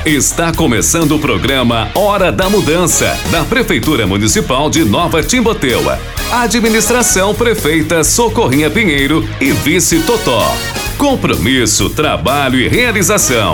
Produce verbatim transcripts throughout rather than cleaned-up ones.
Está começando o programa Hora da Mudança, da Prefeitura Municipal de Nova Timboteua. Administração Prefeita Socorrinha Pinheiro e Vice Totó. Compromisso, trabalho e realização.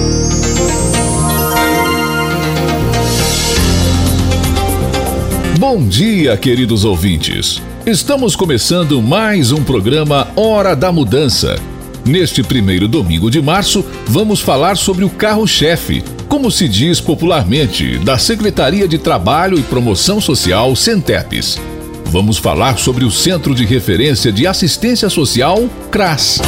Bom dia, queridos ouvintes. Estamos começando mais um programa Hora da Mudança. Neste primeiro domingo de março, vamos falar sobre o carro-chefe, como se diz popularmente, da Secretaria de Trabalho e Promoção Social, Centepes. Vamos falar sobre o Centro de Referência de Assistência Social, CRAS.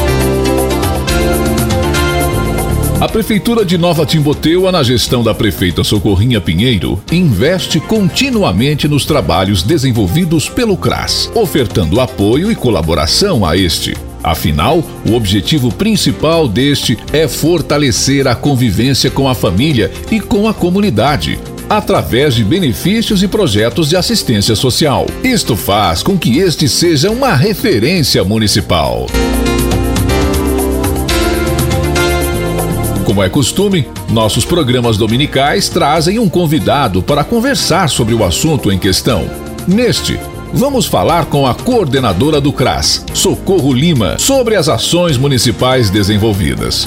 A Prefeitura de Nova Timboteua, na gestão da prefeita Socorrinha Pinheiro, investe continuamente nos trabalhos desenvolvidos pelo CRAS, ofertando apoio e colaboração a este. Afinal, o objetivo principal deste é fortalecer a convivência com a família e com a comunidade, através de benefícios e projetos de assistência social. Isto faz com que este seja uma referência municipal. Como é costume, nossos programas dominicais trazem um convidado para conversar sobre o assunto em questão. Neste, vamos falar com a coordenadora do CRAS, Socorro Lima, sobre as ações municipais desenvolvidas.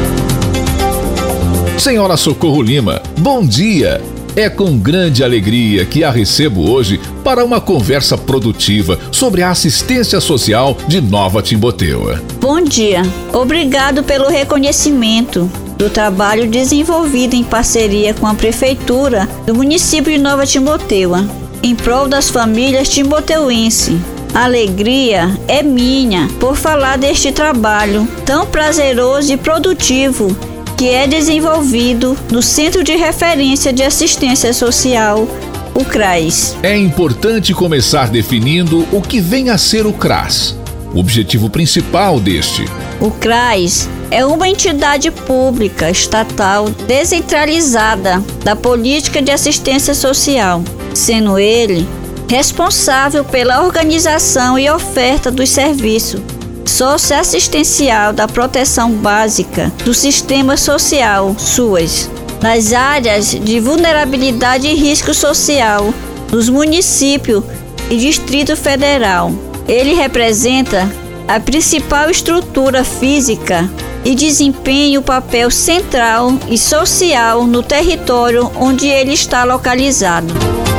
Senhora Socorro Lima, bom dia! É com grande alegria que a recebo hoje para uma conversa produtiva sobre a assistência social de Nova Timboteua. Bom dia! Obrigado pelo reconhecimento do trabalho desenvolvido em parceria com a Prefeitura do município de Nova Timboteua, em prol das famílias timboteuenses. A alegria é minha por falar deste trabalho tão prazeroso e produtivo que é desenvolvido no Centro de Referência de Assistência Social, o CRAS. É importante começar definindo o que vem a ser o CRAS, o objetivo principal deste. O CRAS é uma entidade pública estatal descentralizada da política de assistência social, sendo ele responsável pela organização e oferta dos serviços socioassistencial da proteção básica do sistema social, SUAS, nas áreas de vulnerabilidade e risco social dos municípios e Distrito Federal. Ele representa a principal estrutura física e desempenha o papel central e social no território onde ele está localizado.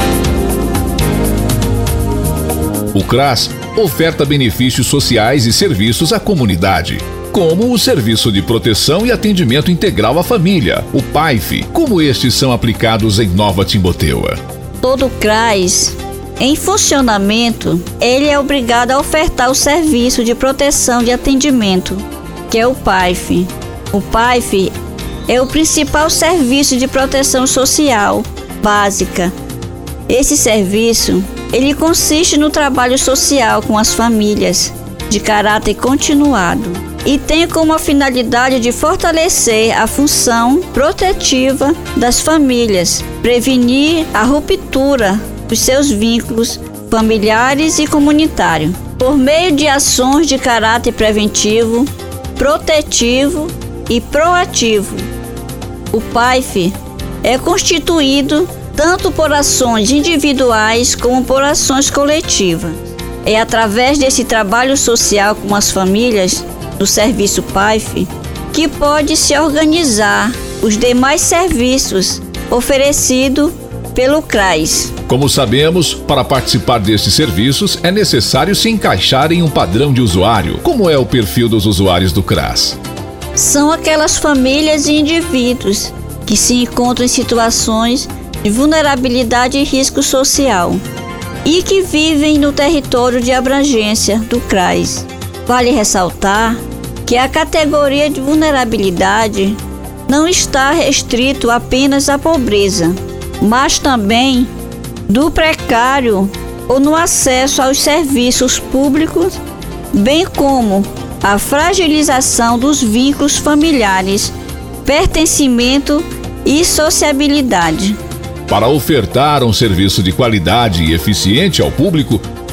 O CRAS oferta benefícios sociais e serviços à comunidade, como o Serviço de Proteção e Atendimento Integral à Família, o P A I F. Como estes são aplicados em Nova Timboteua? Todo CRAS em funcionamento, ele é obrigado a ofertar o Serviço de Proteção de Atendimento, que é o P A I F. O P A I F é o principal serviço de proteção social básica. Esse serviço, ele consiste no trabalho social com as famílias, de caráter continuado, e tem como finalidade de fortalecer a função protetiva das famílias, prevenir a ruptura dos seus vínculos familiares e comunitários, por meio de ações de caráter preventivo, protetivo e proativo. O P A I F é constituído tanto por ações individuais como por ações coletivas. É através desse trabalho social com as famílias do serviço P A I F que pode se organizar os demais serviços oferecidos pelo CRAS. Como sabemos, para participar destes serviços é necessário se encaixar em um padrão de usuário. Como é o perfil dos usuários do CRAS? São aquelas famílias e indivíduos que se encontram em situações de vulnerabilidade e risco social e que vivem no território de abrangência do CRAS. Vale ressaltar que a categoria de vulnerabilidade não está restrito apenas à pobreza, mas também do precário ou no acesso aos serviços públicos, bem como a fragilização dos vínculos familiares, pertencimento e sociabilidade. Para ofertar um serviço de qualidade e eficiente ao público,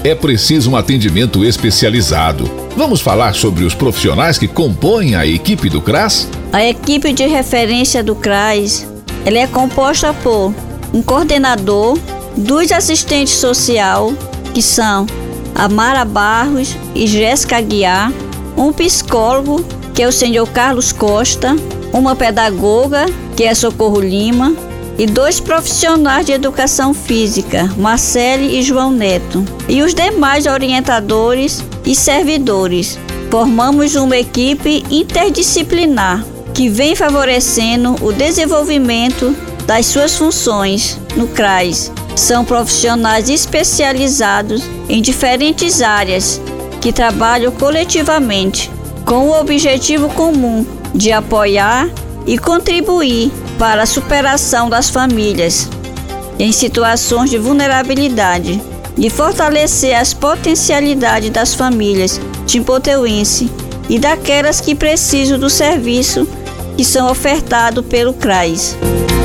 é preciso um atendimento especializado. Vamos falar sobre os profissionais que compõem a equipe do C R A S? A equipe de referência do C R A S, ela é composta por um coordenador, dois assistentes social, que são Amara Barros e Jéssica Aguiar, um psicólogo, que é o senhor Carlos Costa, uma pedagoga, que é Socorro Lima, e dois profissionais de educação física, Marcele e João Neto, e os demais orientadores e servidores. Formamos uma equipe interdisciplinar que vem favorecendo o desenvolvimento das suas funções no C R A S. São profissionais especializados em diferentes áreas que trabalham coletivamente com o objetivo comum de apoiar e contribuir para a superação das famílias em situações de vulnerabilidade e fortalecer as potencialidades das famílias timboteuense e daquelas que precisam do serviço que são ofertados pelo C R A S.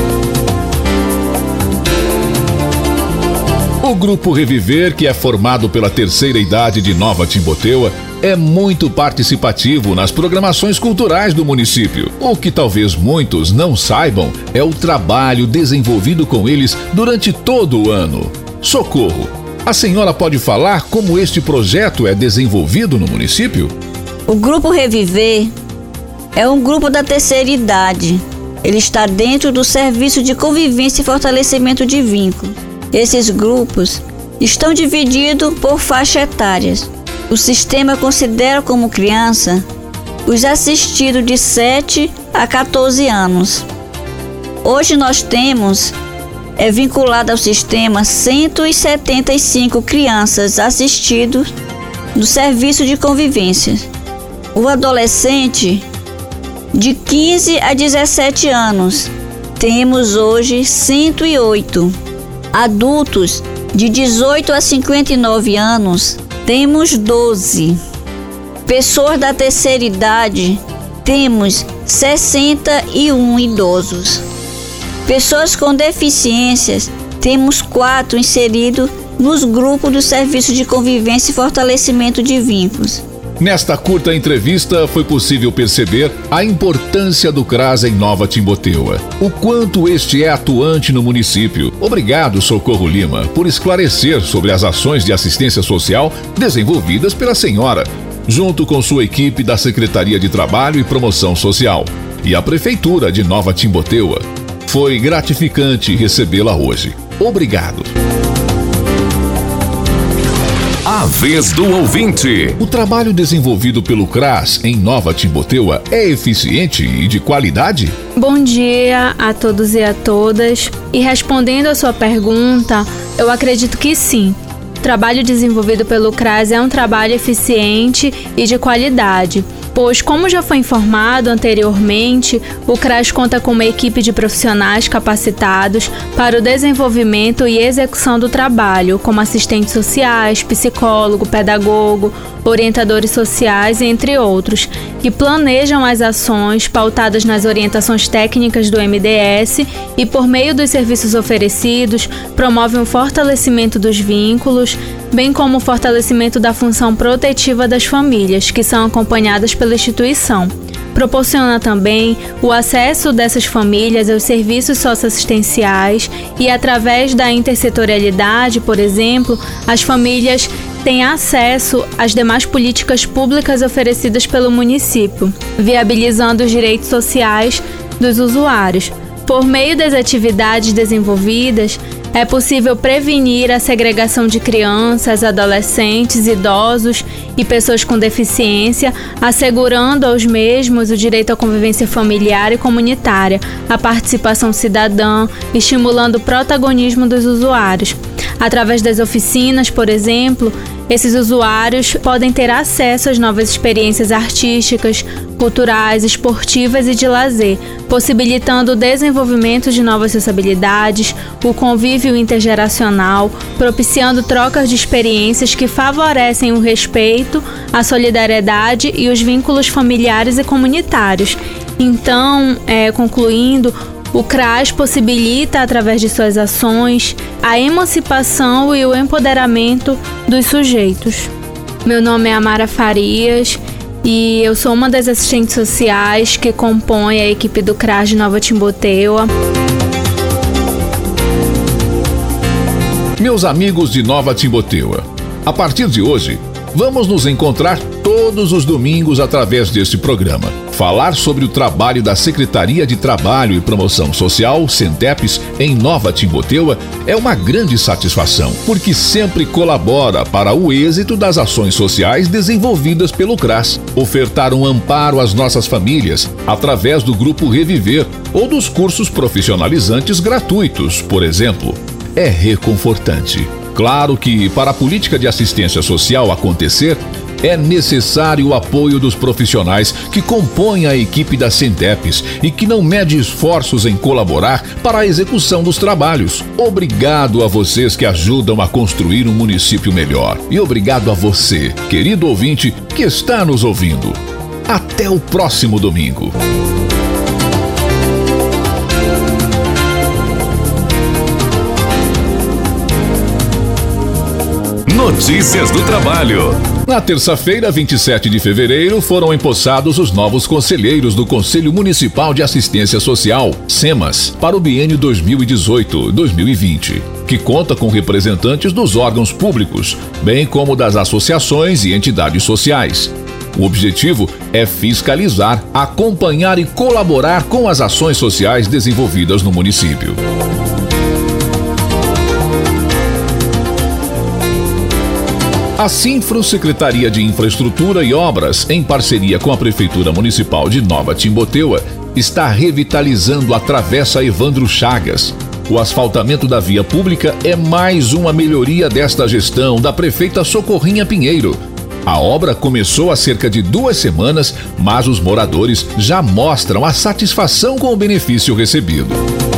O Grupo Reviver, que é formado pela terceira idade de Nova Timboteua, é muito participativo nas programações culturais do município. O que talvez muitos não saibam é o trabalho desenvolvido com eles durante todo o ano. Socorro, a senhora pode falar como este projeto é desenvolvido no município? O Grupo Reviver é um grupo da terceira idade. Ele está dentro do Serviço de Convivência e Fortalecimento de Vínculo. Esses grupos estão divididos por faixas etárias. O sistema considera como criança os assistidos de sete a quatorze anos. Hoje nós temos, é vinculado ao sistema, cento e setenta e cinco crianças assistidas no serviço de convivência. O adolescente de quinze a dezessete anos, temos hoje cento e oito. Adultos de dezoito a cinquenta e nove anos, temos doze. Pessoas da terceira idade, temos sessenta e um idosos. Pessoas com deficiências, temos quatro inseridos nos grupos do Serviço de Convivência e Fortalecimento de Vínculos. Nesta curta entrevista foi possível perceber a importância do C R A S em Nova Timboteua, o quanto este é atuante no município. Obrigado, Socorro Lima, por esclarecer sobre as ações de assistência social desenvolvidas pela senhora, junto com sua equipe da Secretaria de Trabalho e Promoção Social e a Prefeitura de Nova Timboteua. Foi gratificante recebê-la hoje. Obrigado. A vez do ouvinte. O trabalho desenvolvido pelo C R A S em Nova Timboteua é eficiente e de qualidade? Bom dia a todos e a todas. E respondendo a sua pergunta, eu acredito que sim. O trabalho desenvolvido pelo C R A S é um trabalho eficiente e de qualidade, pois, como já foi informado anteriormente, o C R A S conta com uma equipe de profissionais capacitados para o desenvolvimento e execução do trabalho, como assistentes sociais, psicólogo, pedagogo, orientadores sociais, entre outros, que planejam as ações pautadas nas orientações técnicas do M D S e, por meio dos serviços oferecidos, promovem o fortalecimento dos vínculos, bem como o fortalecimento da função protetiva das famílias, que são acompanhadas pela instituição. Proporciona também o acesso dessas famílias aos serviços socioassistenciais e, através da intersetorialidade, por exemplo, as famílias têm acesso às demais políticas públicas oferecidas pelo município, viabilizando os direitos sociais dos usuários. Por meio das atividades desenvolvidas, é possível prevenir a segregação de crianças, adolescentes, idosos e pessoas com deficiência, assegurando aos mesmos o direito à convivência familiar e comunitária, a participação cidadã, estimulando o protagonismo dos usuários. Através das oficinas, por exemplo, esses usuários podem ter acesso às novas experiências artísticas, culturais, esportivas e de lazer, possibilitando o desenvolvimento de novas sociabilidades, o convívio intergeracional, propiciando trocas de experiências que favorecem o respeito, a solidariedade e os vínculos familiares e comunitários. Então, é, concluindo, O CRAS possibilita, através de suas ações, a emancipação e o empoderamento dos sujeitos. Meu nome é Amara Farias e eu sou uma das assistentes sociais que compõe a equipe do CRAS de Nova Timboteua. Meus amigos de Nova Timboteua, a partir de hoje, vamos nos encontrar todos os domingos através deste programa. Falar sobre o trabalho da Secretaria de Trabalho e Promoção Social, SENTEPS, em Nova Timboteua é uma grande satisfação, porque sempre colabora para o êxito das ações sociais desenvolvidas pelo CRAS. Ofertar um amparo às nossas famílias através do Grupo Reviver ou dos cursos profissionalizantes gratuitos, por exemplo, é reconfortante. Claro que, para a política de assistência social acontecer, é necessário o apoio dos profissionais que compõem a equipe da SENTEPS e que não mede esforços em colaborar para a execução dos trabalhos. Obrigado a vocês que ajudam a construir um município melhor. E obrigado a você, querido ouvinte, que está nos ouvindo. Até o próximo domingo. Notícias do Trabalho. Na terça-feira, vinte e sete de fevereiro, foram empossados os novos conselheiros do Conselho Municipal de Assistência Social, SEMAS, para o biênio dois mil e dezoito a dois mil e vinte, que conta com representantes dos órgãos públicos, bem como das associações e entidades sociais. O objetivo é fiscalizar, acompanhar e colaborar com as ações sociais desenvolvidas no município. A Sinfro, Secretaria de Infraestrutura e Obras, em parceria com a Prefeitura Municipal de Nova Timboteua, está revitalizando a Travessa Evandro Chagas. O asfaltamento da via pública é mais uma melhoria desta gestão da prefeita Socorrinha Pinheiro. A obra começou há cerca de duas semanas, mas os moradores já mostram a satisfação com o benefício recebido.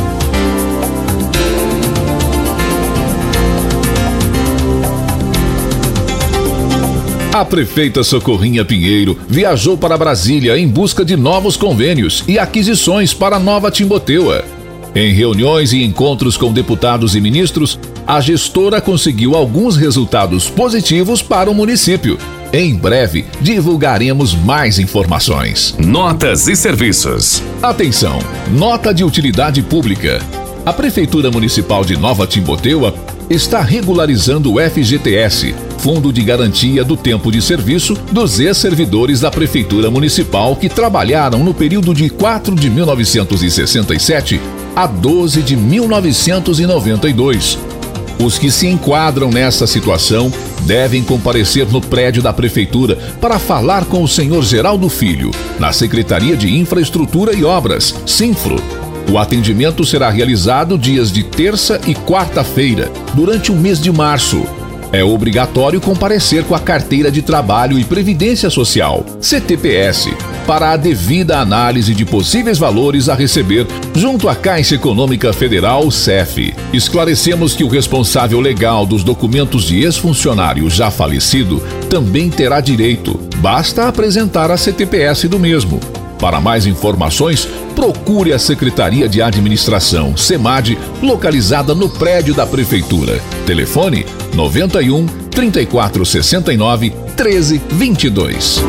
A prefeita Socorrinha Pinheiro viajou para Brasília em busca de novos convênios e aquisições para Nova Timboteua. Em reuniões e encontros com deputados e ministros, a gestora conseguiu alguns resultados positivos para o município. Em breve, divulgaremos mais informações. Notas e serviços. Atenção! Nota de utilidade pública. A Prefeitura Municipal de Nova Timboteua está regularizando o F G T S, Fundo de Garantia do Tempo de Serviço dos ex-servidores da Prefeitura Municipal que trabalharam no período de quatro de mil novecentos e sessenta e sete a doze de mil novecentos e noventa e dois. Os que se enquadram nessa situação devem comparecer no prédio da Prefeitura para falar com o senhor Geraldo Filho, na Secretaria de Infraestrutura e Obras, Sinfro. O atendimento será realizado dias de terça e quarta-feira, durante o mês de março. É obrigatório comparecer com a Carteira de Trabalho e Previdência Social, C T P S, para a devida análise de possíveis valores a receber junto à Caixa Econômica Federal, C E F. Esclarecemos que o responsável legal dos documentos de ex-funcionário já falecido também terá direito, basta apresentar a C T P S do mesmo. Para mais informações, procure a Secretaria de Administração, SEMAD, localizada no prédio da Prefeitura. Telefone noventa e um, trinta e quatro sessenta e nove, treze vinte e dois.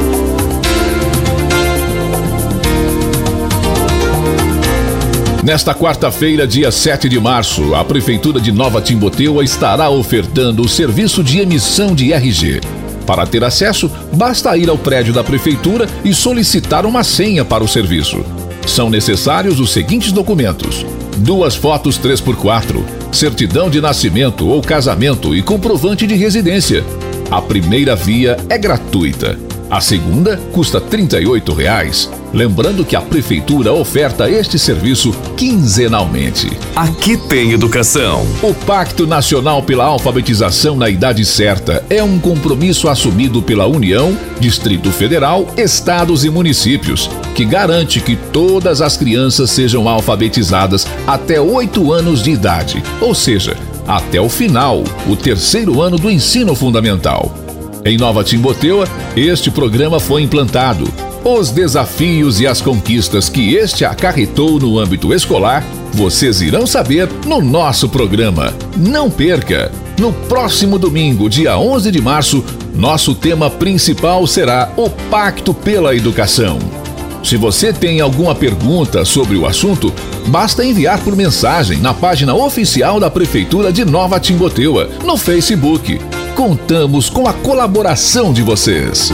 Nesta quarta-feira, dia sete de março, a Prefeitura de Nova Timboteua estará ofertando o serviço de emissão de R G. Para ter acesso, basta ir ao prédio da Prefeitura e solicitar uma senha para o serviço. São necessários os seguintes documentos: duas fotos três por quatro, certidão de nascimento ou casamento e comprovante de residência. A primeira via é gratuita. A segunda custa trinta e oito reais. Lembrando que a Prefeitura oferta este serviço quinzenalmente. Aqui tem educação. O Pacto Nacional pela Alfabetização na Idade Certa é um compromisso assumido pela União, Distrito Federal, estados e municípios, que garante que todas as crianças sejam alfabetizadas até oito anos de idade, ou seja, até o final, o terceiro ano do ensino fundamental. Em Nova Timboteua, este programa foi implantado. Os desafios e as conquistas que este acarretou no âmbito escolar, vocês irão saber no nosso programa. Não perca! No próximo domingo, dia onze de março, nosso tema principal será o Pacto pela Educação. Se você tem alguma pergunta sobre o assunto, basta enviar por mensagem na página oficial da Prefeitura de Nova Timboteua, no Facebook. Contamos com a colaboração de vocês.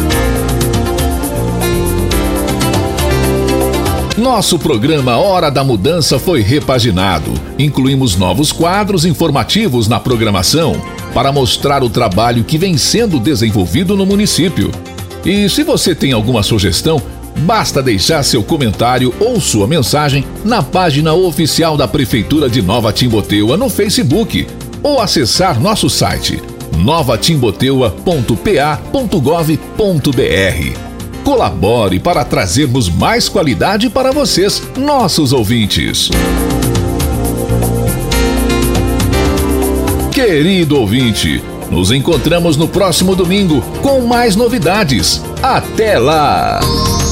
Nosso programa Hora da Mudança foi repaginado. Incluímos novos quadros informativos na programação para mostrar o trabalho que vem sendo desenvolvido no município. E se você tem alguma sugestão, basta deixar seu comentário ou sua mensagem na página oficial da Prefeitura de Nova Timboteua no Facebook ou acessar nosso site nova timboteua ponto p a ponto gov ponto b r. Colabore para trazermos mais qualidade para vocês, nossos ouvintes. Querido ouvinte, nos encontramos no próximo domingo com mais novidades. Até lá!